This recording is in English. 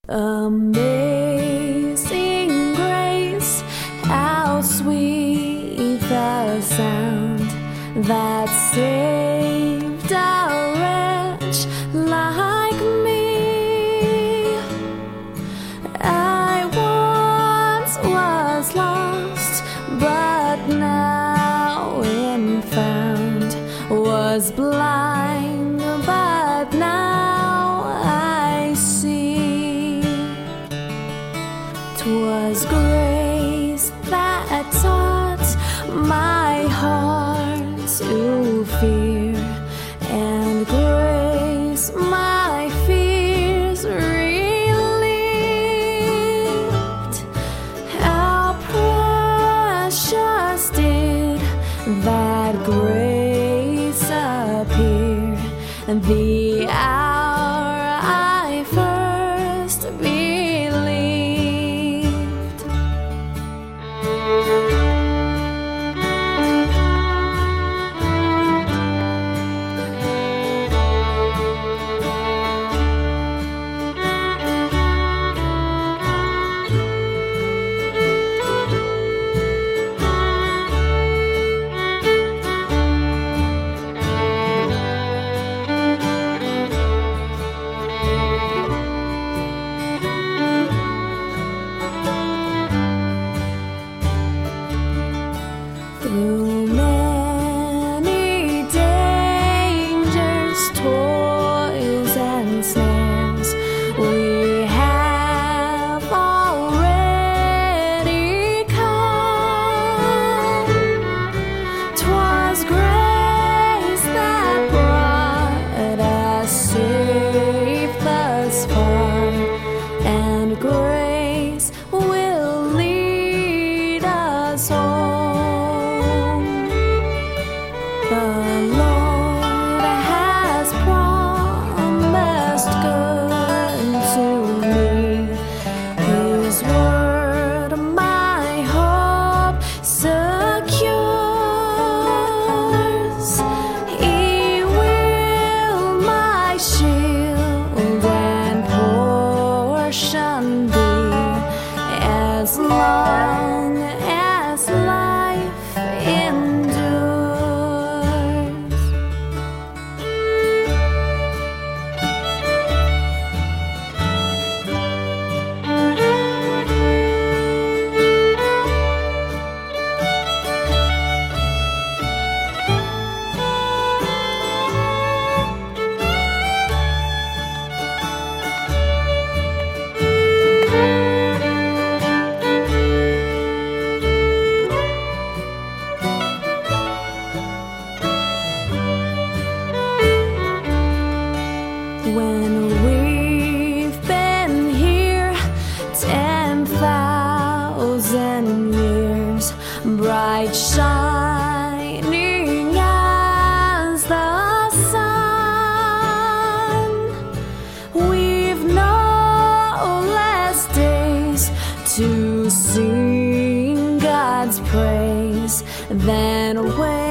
Amazing grace, how sweet the sound that saved a wretch like me. I once was lost, but now am found, was blind, but now I see. 'Twas grace that taught my heart to fear, and grace my fears relieved. How precious did that grace appear the hour I first believed. Through many dangers, toils, and snares, we have already come. 'Twas grace that brought us safe thus far, and grace will lead us home. The Lord has promised good to me. His word my hope secures. He will my shield and portion be, as long as life endures. When we've been here 10,000 years, bright shining as the sun, we've no less days to sing God's praise than when